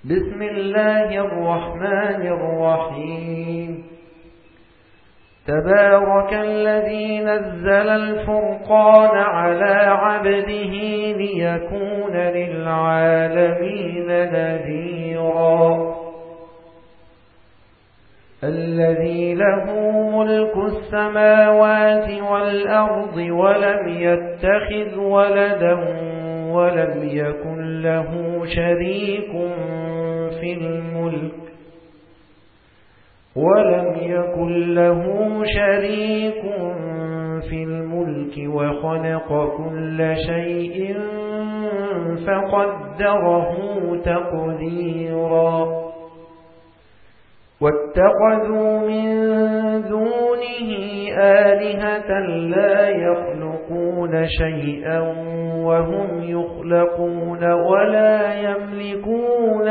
بسم الله الرحمن الرحيم. تبارك الذي نزل الفرقان على عبده ليكون للعالمين نذيرا. الذي له ملك السماوات والأرض ولم يتخذ ولدا ولم يكن له شريك في الملك وخلق كل شيء فقدره تقديرا. واتخذوا من دونه آلهة لا يخلقون شيئا وهم يخلقون ولا يملكون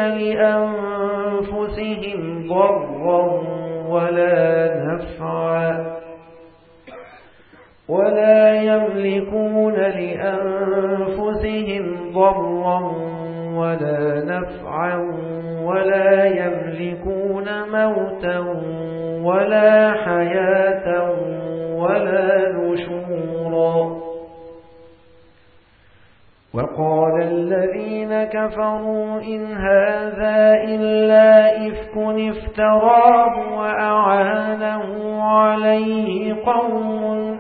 لأنفسهم ضرا ولا نفعا ولا يملكون موتا ولا حياة ولا نشورا. وقال الذين كفروا إن هذا إلا إفك افتراه وأعانه عليه قوم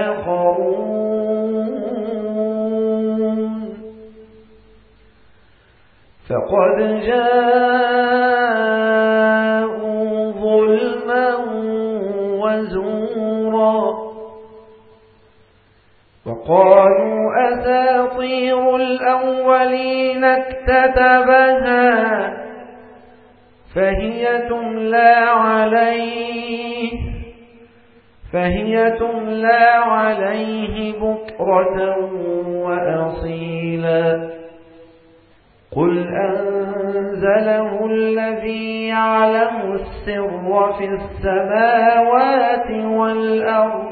آخرون فقد جاءوا ظلما وزورا. وقالوا أساطير الأولين اكتتبها فهي تملى عليه بكرة وأصيلا. قل أنزله الذي يعلم السر في السماوات والأرض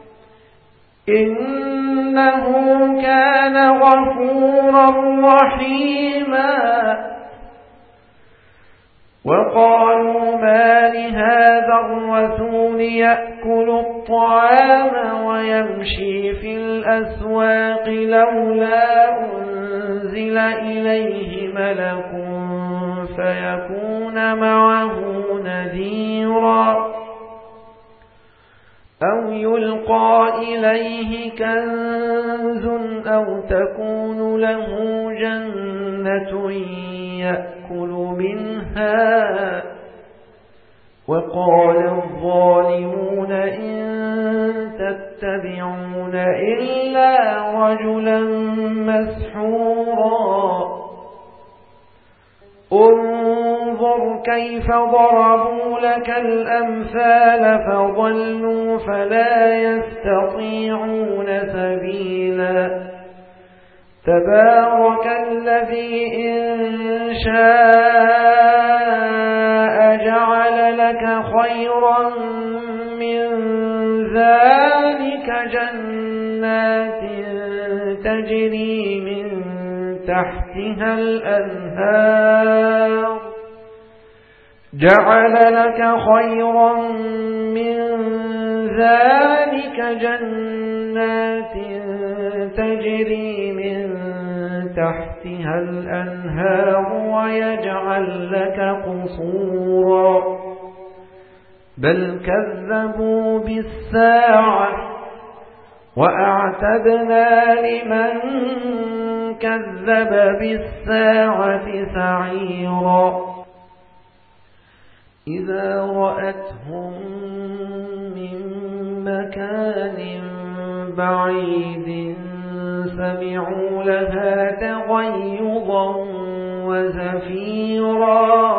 إنه كان غفورا رحيما. وقالوا ما لهذا الرسول يأكل الطعام ويمشي في الأسواق لولا أنزل إليه ملك فيكون معه نذيرا أو يلقى إليه كنز أو تكون له جنة يأكل منها. وقال الظالمون إن تتبعون إلا رجلا مسحورا. انظر كيف ضربوا لك الأمثال فضلوا فلا يستطيعون سبيلا. تبارك الذي إن شاء جعل لك خيرا من ذلك جنات تجري من تحتها الأنهار ويجعل لك قصورا. بل كذبوا بالساعة وأعتدنا لمن كذب بالساعة سعيرا. إذا رأتهم من مكان بعيد سمعوا لها تغيظا وزفيرا.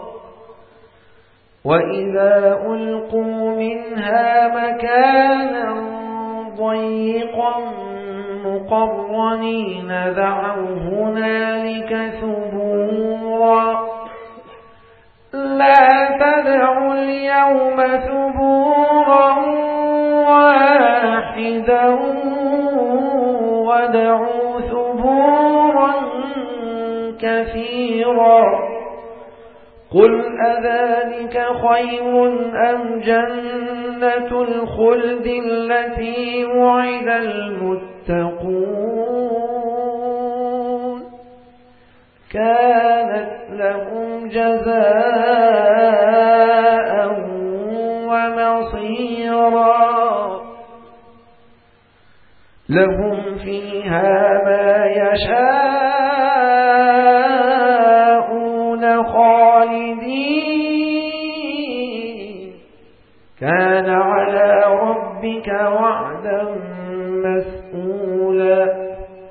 وإذا ألقوا منها مكانا ضيقا مقرنين دعوا هنالك ثبورا. لا تدعوا اليوم ثبورا واحدا ودعوا ثبورا كثيرا قل أذلك خير أم جنة الخلد التي وعد المتقون كانت لهم جزاء ومصيرا لهم فيها ما يشاءون خالدين كان على ربك وعدا مسئولا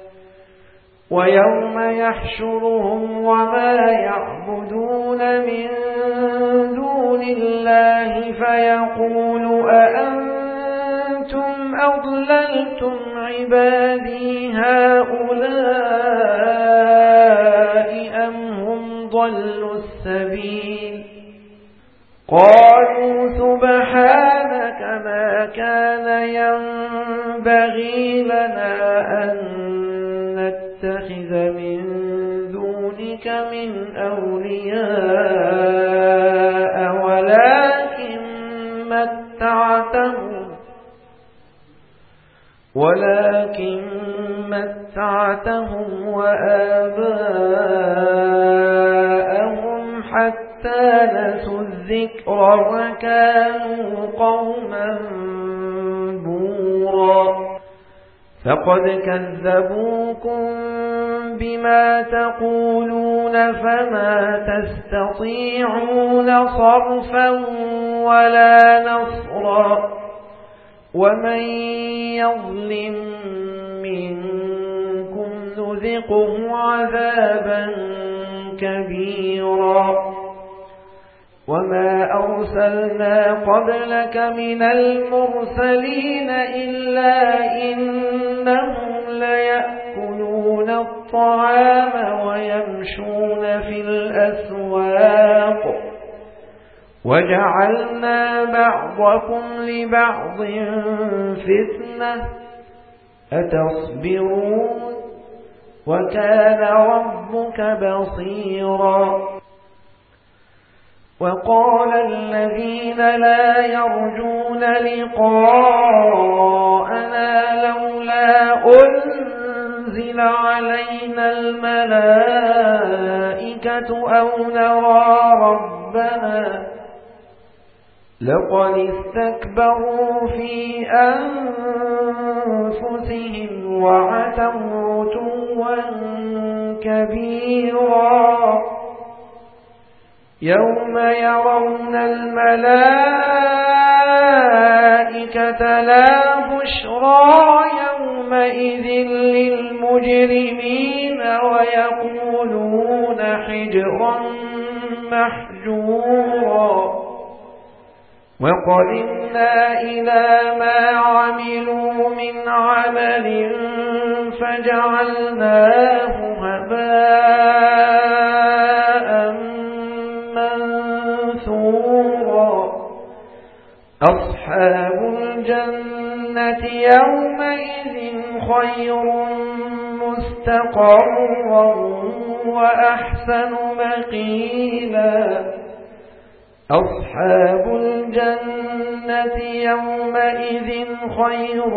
ويوم يحشرهم وما يعبدون من دون الله فيقول أأنتم أضللتم عبادي هؤلاء أم هم ضلوا السبيل قالوا سبحانك ما كان ينبغي لنا أن نتخذ من دونك من أولياء ولكن متعتهم وآباءهم حتى نسوا الذكر وكانوا قوما بورا فقد كذبوكم بما تقولون فما تستطيعون صرفا ولا نصرا ومن يظلم منكم نذقه عذابا كبيرا وما أرسلنا قبلك من المرسلين إلا إنهم ليأكلون الطعام ويمشون في الأسواق وجعلنا بعضكم لبعض فتنة أتصبرون وكان ربك بصيرا وقال الذين لا يرجون لقاءنا لولا أنزل علينا الملائكة أو نرى ربنا لقد استكبروا في أنفسهم وعتوا عتوا كبيرا يوم يرون الملائكة لا بشرى يومئذ للمجرمين ويقولون حجرا محجورا وقدمنا إلى ما عملوا من عمل فجعلناه هباء منثورا أصحاب الجنة يومئذ خير مستقرا وأحسن مقيلا أصحاب الجنة يومئذ خير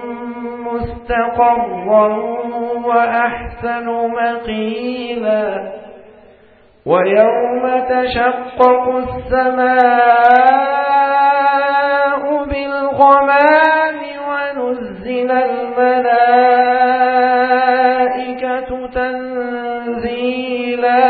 مستقرا وأحسن مقيلا ويوم تشقق السماء بالغمام ونزل الملائكة تنزيلا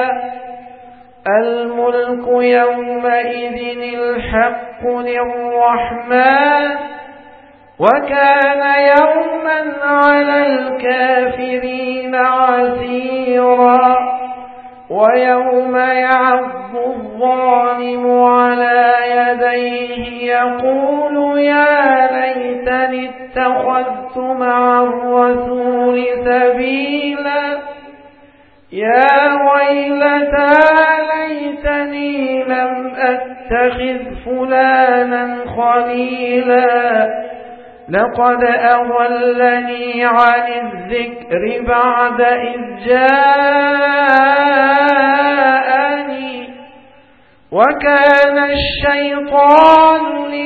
الملك يومئذ الحق للرحمن وكان يوما على الكافرين عسيرا ويوم يعض الظالم على يديه يقول يا ليتني اتخذت مع الرسول سبيلا يا ويلتى ليتني لم أتخذ فلانا خليلا لقد أضلني عن الذكر بعد إذ جاءني وكان الشيطان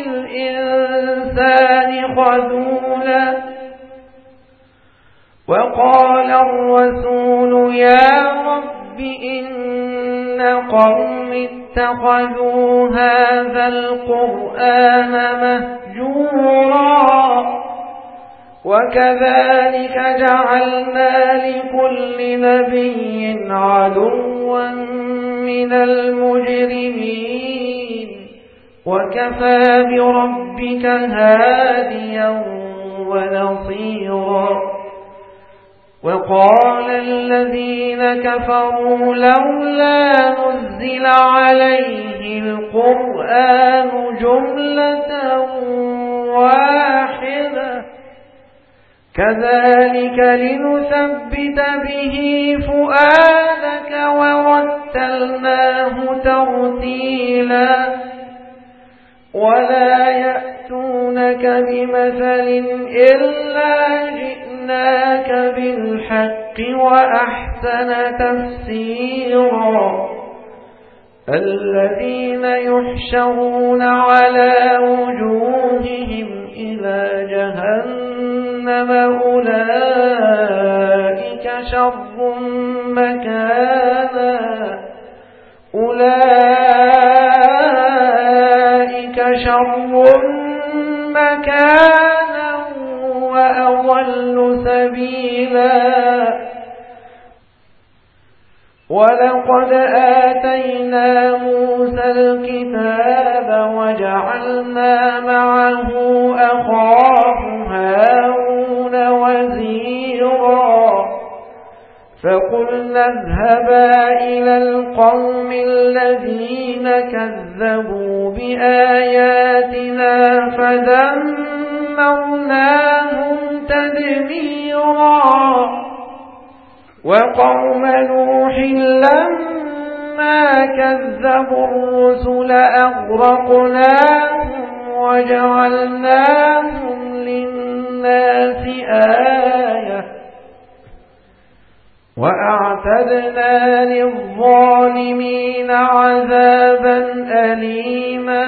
للإنسان خذولا. وقال الرسول يا رب إن قوم اتخذوا هذا القرآن مهجورا وكذلك جعلنا لكل نبي عدوا من المجرمين وكفى بربك هاديا ونصيرا. وقال الذين كفروا لولا نزل عليه القرآن جملة واحدة كذلك لنثبت به فؤادك ورتلناه ترتيلا. ولا يأتونك بمثل إلا جئناك بالحق وأحسن تفسيرا. الذين يحشرون على وجوههم إلى جهنم أولئك شر مكانا وأضل سبيلا. ولقد آتينا موسى الكتاب وجعلنا معه أخاه هارون وزيرا. فقلنا اذهبا إلى القوم الذين كذبوا بآياتنا فدمرناهم تدميرا. وقوم نوح لما كذبوا الرسل أغرقناهم وجعلناهم للناس آية وأعتدنا للظالمين عذابا أليما.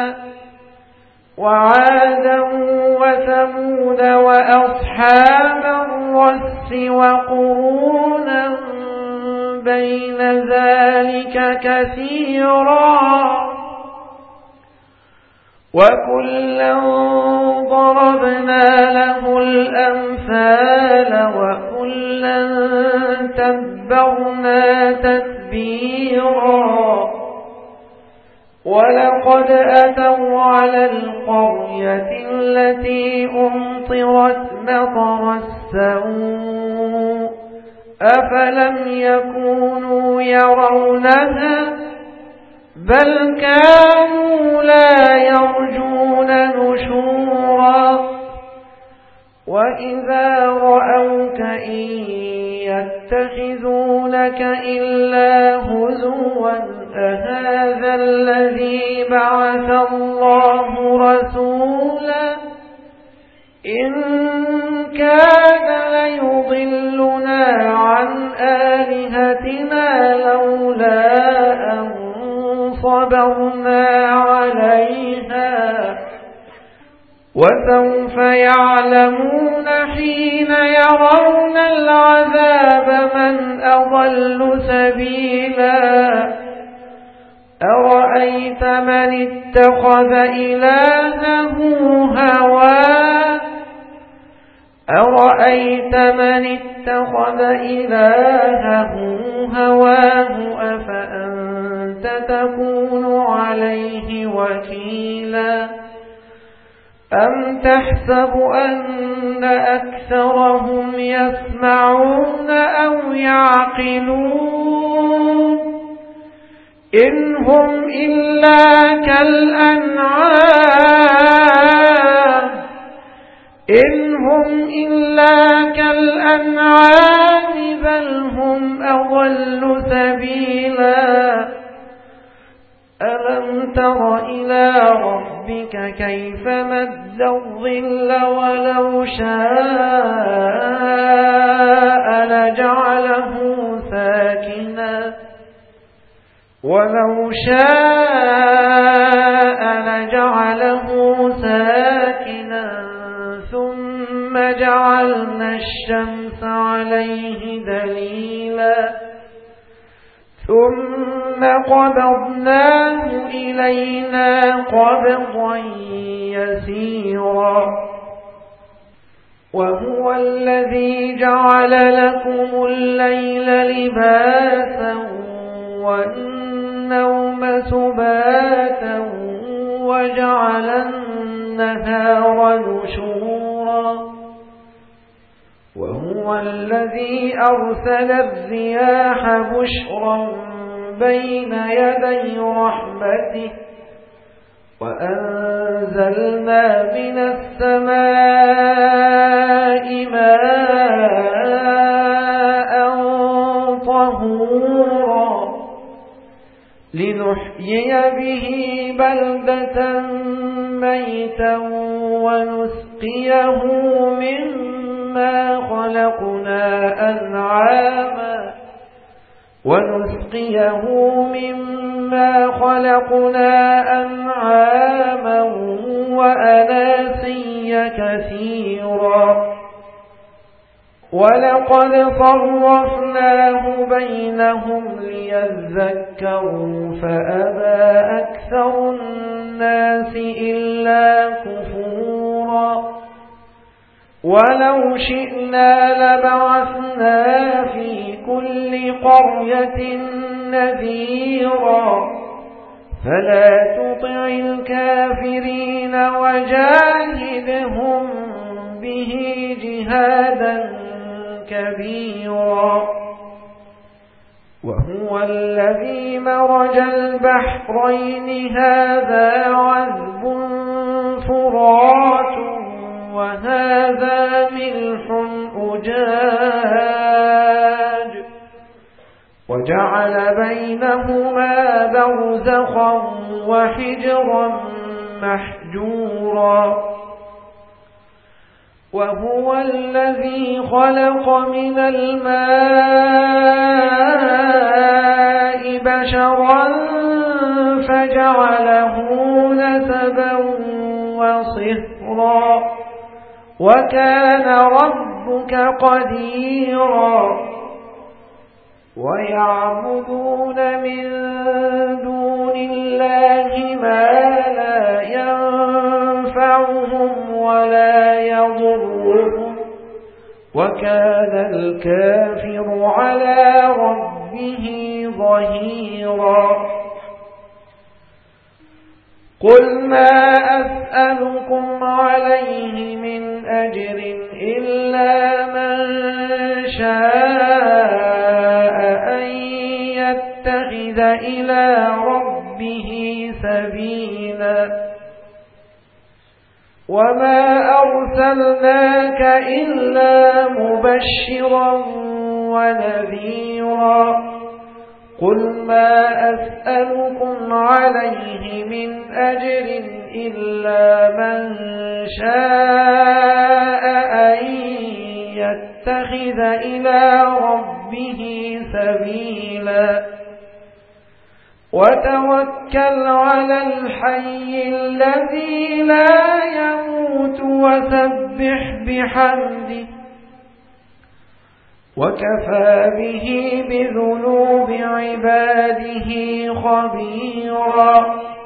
وعادا وثمود وأصحاب الرس وقرونا بين ذلك كثيرا. وكلا ضربنا له الأمثال وكلا تبرنا تتبيرا. ولقد أتوا على القرية التي أمطرت مطر السوء أفلم يكونوا يرونها بل كانوا لا يرجون نشورا. وإذا رأوك إن يتخذونك إلا هزوا أهذا الذي بعث الله رسولا إن كان ليضلنا عن آلهتنا لولا أن صبرنا عليها وسوف يعلمون حين يرون العذاب من أضل سبيلا. أرأيت من اتخذ إلهه هواه أفأنت تكون عليه وكيلا. أم تحسب أن أكثرهم يسمعون أو يعقلون إن هم إلا كالأنعام بل هم أضل سبيلا. ألم تر إلى ربك كيف مد الظل ولو شاء لجعله ساكنا ولو شاء لجعله ساكنا ثم جعلنا الشمس عليه دليلا ثم قبضناه إلينا قبضا يسيرا وهو الذي جعل لكم الليل لباسا والنوم سباتا وجعل النهار نشورا وهو الذي أرسل الرياح بشرا بين يدي رحمته وأنزلنا من السماء ماء طهورا لنحيي به بلدة ميتا ونسقيه مما خلقنا أنعاما وأناسيا كثيرا ولقد صرفناه بينهم ليذكروا فأبى أكثر الناس إلا كفورا ولو شئنا لبعثنا في كل قرية نذيرا فلا تطع الكافرين وجاهدهم به جهادا كبيرا وهو الذي مرج البحرين هذا عذب فرات وهذا ملح أجاج وجعل بينهما برزخا وحجرا محجورا وهو الذي خلق من الماء بشرا فجعله نسبا وصهرا وكان ربك قديرا ويعبدون من دون الله ما لا ينفعهم ولا يضرهم وكان الكافر على ربه ظهيرا قل ما أسألكم عليه من أجر إلا من شاء أن يتخذ إلى ربه سبيلا وما أرسلناك إلا مبشرا ونذيرا قل ما أسألكم عليه من أجر إلا من شاء أن يتخذ إلى ربه سبيلا وتوكل على الحي الذي لا يموت وسبح بحمده وكفى به بذنوب عباده خبيرا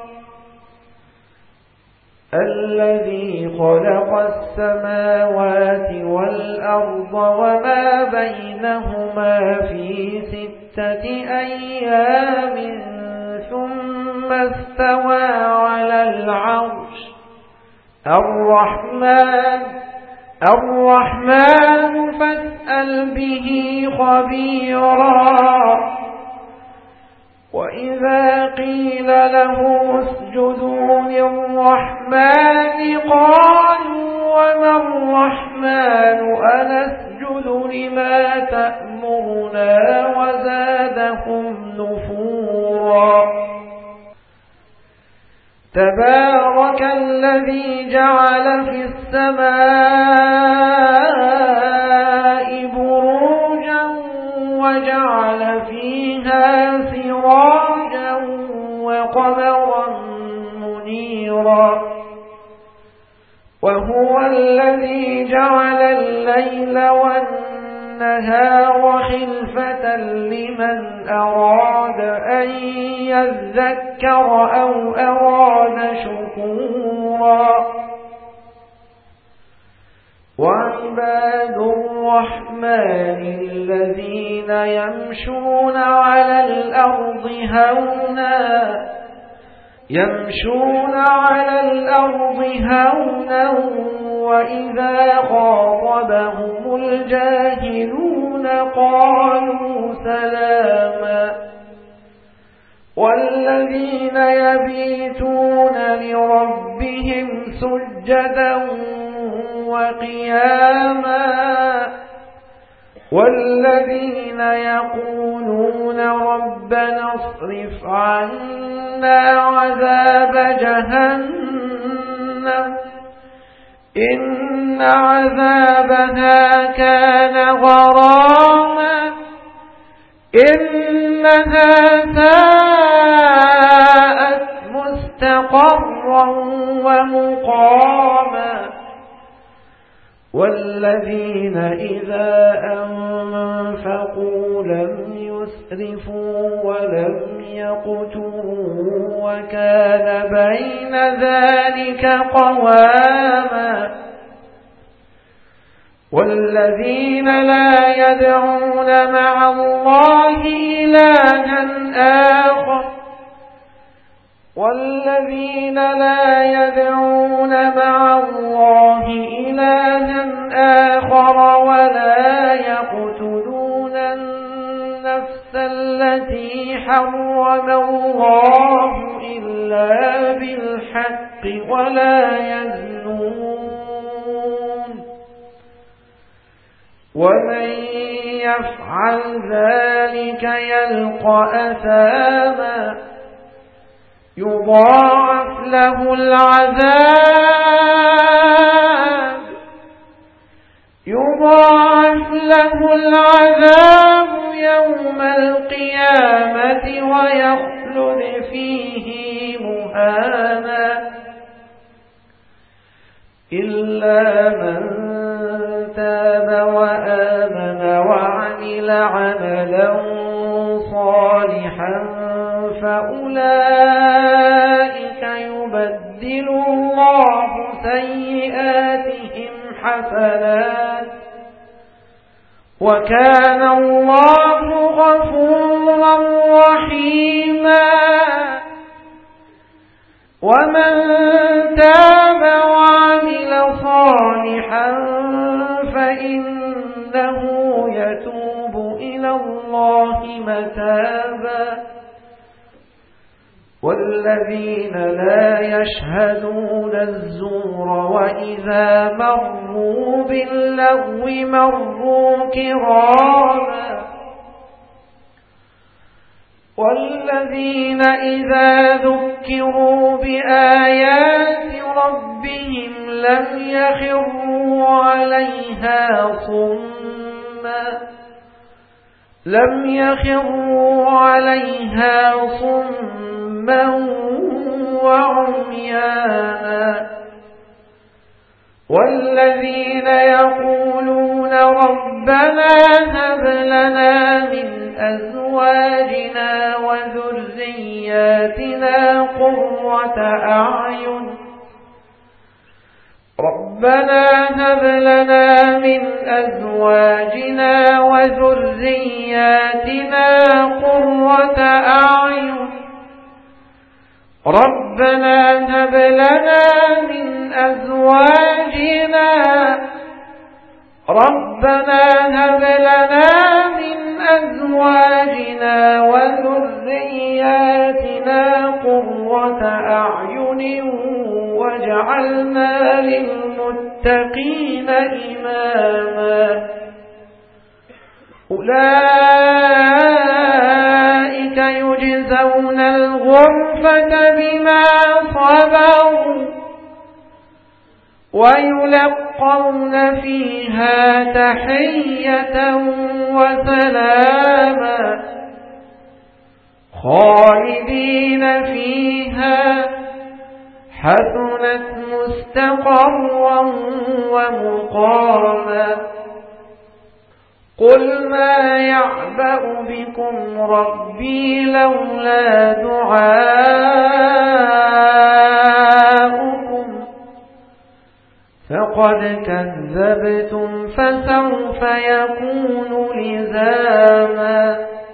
الذي خلق السماوات والأرض وما بينهما في 6 أيام ثم استوى على العرش الرحمن فاسأل به خبيرا وإذا قيل له اسجدوا للرحمن قالوا وما الرحمن أنسجد لما تأمرنا وزادهم نفورا تبارك الذي جعل في السماء بروجا وجعل فيها سراجا وقمرا منيرا وهو الذي جعل الليل والنهار خلفة لمن أراد أن يذكر أو أراد شكورا وعباد الرحمن الذين يمشون على الأرض هونا وإذا خاطبهم الجاهلون قالوا سلاما والذين يبيتون لربهم سجدا وقياما والذين يقولون ربنا اصرف عنا عذاب جهنم إن عذابها كان غراما إنها ساءت مستقرا ومقاما والذين إذا أنفقوا لم يسرفوا ولم يقتروا وكان بين ذلك قواما والذين لا يدعون مع الله إلها آخر ولا يقتلون النفس التي حرم الله إلا بالحق ولا يزنون ومن يفعل ذلك يلقى أثاما يضاعف له العذاب يوم القيامة ويخلد فيه مهانا إلا من تاب وآمن وعمل عملا صالحا فأولئك يبدل الله سيئاتهم حسنات وكان الله غفورا رحيما ومن تاب وعمل صالحا فإنه يتوب إلى الله متابا والذين لا يشهدون الزور وإذا مروا باللغو مروا كراما والذين إذا ذكروا بآيات ربهم لم يخروا عليها صما وعميانا والذين يقولون ربنا هب لنا من أزواجنا وذرياتنا قرة أعين ربنا هب لنا من أزواجنا وذرياتنا قرة أعين واجعلنا للمتقين إماما أولئك يجزون الغرفة بما صبروا ويلقون فيها تحية وسلاما خالدين فيها حسنت مستقرا ومقاما قل ما يعبأ بكم ربي لولا دعاؤكم فقد كذبتم فسوف يكون لزاما